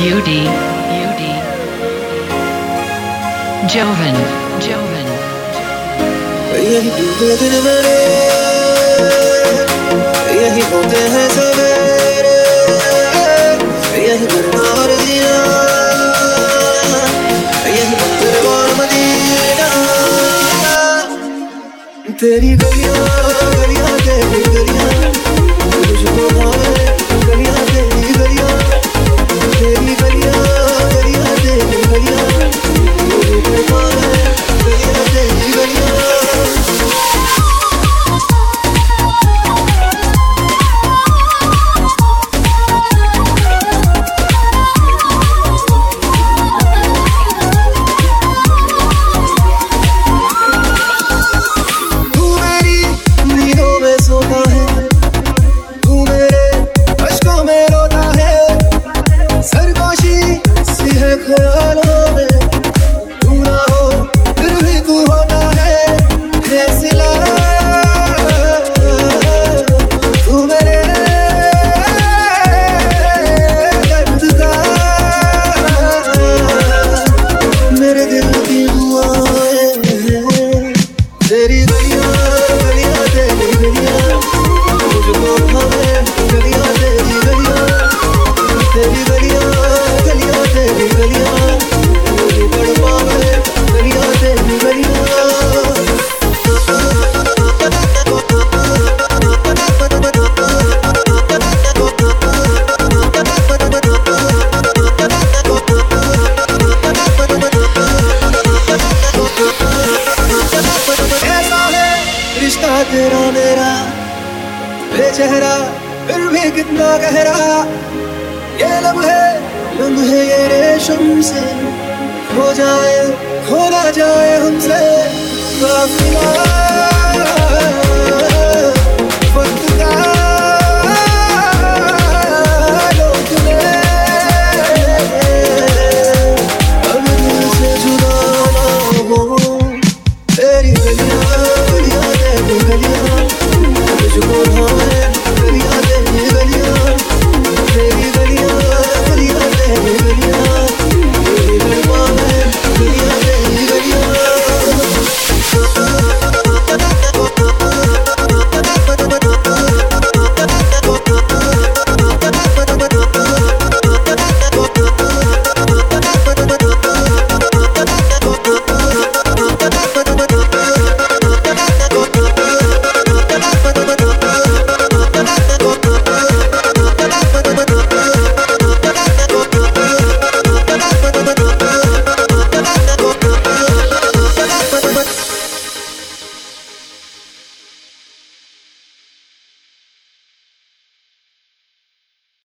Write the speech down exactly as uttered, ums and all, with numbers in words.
Beauty, beauty. Jovan, Jovan. यही डूबे दिन मेरे, यही होते हैं सवेरे, यही मरना और जीना, यही मंदिर और मदीना। तेरी गलियां गलियां तेरी गलियां, तुझको भावे गलियां तेरी गलियां, तेरी गलियां गलियां तेरी गलियां, तुझको भावे गलियां तेरी गलियां। तेरा मेरा बेचेहरा फिर भी कितना गहरा, ये लम्हे लम्हे ये रेशम से हो जाए खो ना जाए हमसे काफिला।